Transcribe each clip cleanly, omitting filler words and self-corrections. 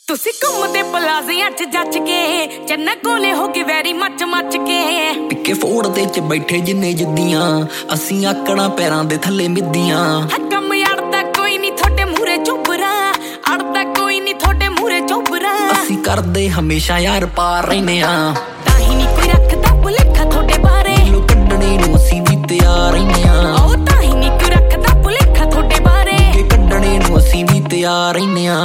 ਤੁਸੀਂ ਘੁੰਮਦੇ ਪਲਾਜ਼ਿਆਂ 'ਚ ਜੱਜ ਕੇ ਚੰਨਾ ਕੋਲੇ ਹੋ ਗਏ ਵੈਰੀ ਮੱਚ ਕੇ ਟਿੱਕੇ ਫੋੜਦੇ 'ਚ ਬੈਠੇ ਜਿੰਨੇ ਜਿੱਦੀਆਂ ਅਸੀਂ ਆਕਣਾ ਪੈਰਾਂ ਦੇ ਥੱਲੇ ਮਿੱਦੀਆਂ ਕੰਮ ਅੜਦਾ ਕੋਈ ਨਹੀਂ ਤੁਹਾਡੇ ਮੂਹਰੇ ਚੁੱਬਰਾ ਅੜਦਾ ਕੋਈ ਨਹੀਂ ਤੁਹਾਡੇ ਮੂਹਰੇ ਚੁੱਬਰਾ ਅਸੀਂ ਕਰਦੇ ਹਮੇਸ਼ਾ ਯਾਰ ਪਾਰ ਰਹਿੰਦੇ ਆ ਤਾਂ ਹੀ ਨਹੀਂ ਕੋਈ ਰੱਖਦਾ ਭੁਲੇਖਾ ਤੁਹਾਡੇ ਬਾਰੇ ਕੱਢਣੇ ਨੂੰ ਅਸੀਂ ਵੀ ਤਿਆਰ ਰਹਿੰਦੇ ਆ ਉਹ ਤਾਂ ਹੀ ਨਹੀਂ ਕੋਈ ਰੱਖਦਾ ਭੁਲੇਖਾ ਤੁਹਾਡੇ ਬਾਰੇ ਕੱਢਣੇ ਨੂੰ ਅਸੀਂ ਵੀ ਤਿਆਰ ਰਹਿੰਦੇ ਆ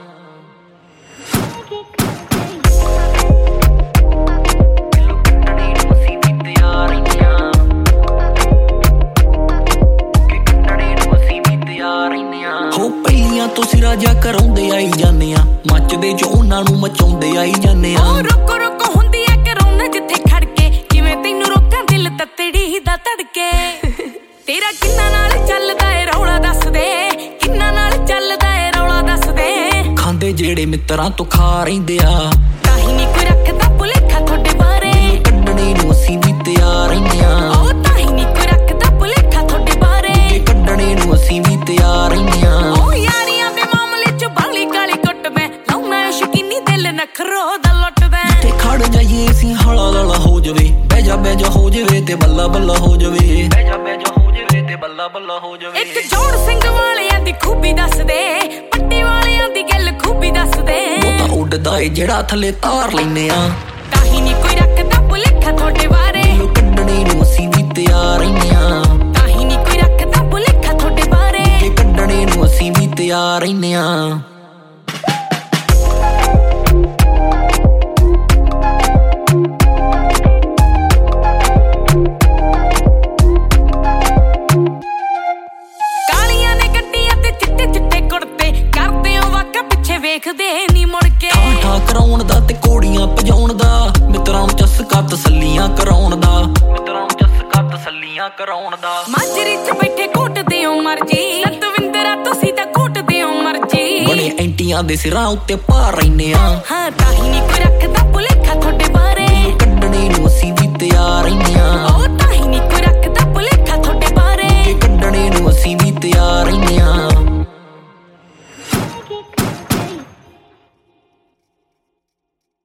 ਤੁਸੀਂ ਰਾਜਾ ਕਰਾਉਂਦੇ ਆਈ ਜਾਂਦੇ ਆ ਮੱਚਦੇ ਜੋ ਉਹਨਾਂ ਨੂੰ ਮਚਾਉਂਦੇ ਆਈ ਜਾਂਦੇ ਆ ਰੁਕੋ ਰੁਕੋ ਹੁੰਦੀ ਆ ਕਰਾਉਣਾ ਜਿੱਥੇ ਖੜ ਕੇ ਕਿਵੇਂ ਤੈਨੂੰ ਰੋਕਾਂ ਦਿਲ ਤੱਤੜੀ ਦਾ ਧੜਕੇ ਤੇਰਾ ਕਿੰਨਾ ਨਾਲ ਚੱਲਦਾ ਏ ਰੌਲਾ ਦੱਸ ਦੇ ਕਿੰਨਾ ਨਾਲ ਚੱਲਦਾ ਏ ਰੌਲਾ ਦੱਸ ਦੇ ਖਾਂਦੇ ਜਿਹੜੇ ਮਿੱਤਰਾਂ ਤੋਂ ਖਾ ਰਹਿੰਦੇ ਆ ਤਾਂ ਹੀ ਨਹੀਂ ਕੋਈ ਰੱਖਦਾ ਭੁਲੇਖਾ ਤੁਹਾਡੇ ਬਾਰੇ ਕੱਢਣੇ ਨੂੰ ਅਸੀਂ ਵੀ ਤਿਆਰ ਰਹਿੰਦੇ ਆ ਉਹ ਤਾਂ ਹੀ ਨਹੀਂ ਕੋਈ ਰੱਖਦਾ ਭੁਲੇਖਾ ਤੁਹਾਡੇ ਬਾਰੇ ਕੱਢਣੇ ਨੂੰ ਅਸੀਂ ਵੀ ਤਿਆਰ ਰਹਿੰਦੇ ਆ ਨਖਰੋ ਦਾ ਲੁੱਟਦਾ ਤੇ ਖੜ ਜਾਈਏ ਅਸੀਂ ਹਲਾ ਲਲਾ ਹੋ ਜਾਵੇ ਬਹਿ ਜਾ ਹੋ ਜਾਵੇ ਤੇ ਬੱਲਾ ਬੱਲਾ ਹੋ ਜਾਵੇ ਬਹਿ ਜਾ ਹੋ ਜਾਵੇ ਤੇ ਬੱਲਾ ਬੱਲਾ ਹੋ ਜਾਵੇ ਇੱਕ ਜੋੜ ਸਿੰਘ ਵਾਲਿਆਂ ਦੀ ਖੂਬੀ ਦੱਸ ਦੇ ਪੱਟੀ ਵਾਲਿਆਂ ਦੀ ਗੱਲ ਖੂਬੀ ਦੱਸ ਦੇ ਉਹ ਤਾਂ ਉੱਡਦਾ ਏ ਜਿਹੜਾ ਥੱਲੇ ਤਾਰ ਲੈਨੇ ਆ ਤਾਂ ਹੀ ਨਹੀਂ ਕੋਈ ਰੱਖਦਾ ਭੁਲੇਖਾ ਤੁਹਾਡੇ ਬਾਰੇ ਕੱਢਣੇ ਨੂੰ ਅਸੀਂ ਵੀ ਤਿਆਰ ਰਹਿੰਦੇ ਆ ਤਾਂ ਹੀ ਨਹੀਂ ਕੋਈ ਰੱਖਦਾ ਭੁਲੇਖਾ ਤੁਹਾਡੇ ਬਾਰੇ ਕੱਢਣੇ ਨੂੰ ਅਸੀਂ ਵੀ ਤਿਆਰ ਰਹਿੰਦੇ ਆ ਵੇਖਦੇ ਨੀ ਮੁੜ ਕੇ ਠਾ ਕਰਾਉਣ ਦਾ ਤੇ ਕੋੜੀਆਂ ਭਜਾਉਣ ਦਾ ਮਿੱਤਰਾਂ ਨੂੰ ਚਸਕਾ ਤਸੱਲੀਆਂ ਕਰਾਉਣ ਦਾ ਮਾਜਰੀ 'ਚ ਬੈਠੇ ਘੁੱਟਦੇ ਹੋ ਮਰਜੀ ਦਵਿੰਦਰਾ ਤੁਸੀਂ ਤਾਂ ਘੁੱਟਦੇ ਹੋ ਮਰਜੀ ਬੜੇ ਐਂਟੀਆਂ ਦੇ ਸਿਰਾਂ ਉੱਤੇ ਭਾਰ ਰਹਿੰਦੇ ਆ ਹਾਂ ਤਾਂ ਹੀ ਨਹੀਂ ਕੋਈ ਰੱਖਦਾ ਭੁਲੇਖਾ ਤੁਹਾਡੇ ਬਾਰੇ ਕੱਢਣੇ ਨੂੰ ਅਸੀਂ ਵੀ ਤਿਆਰ ਰਹਿੰਦੇ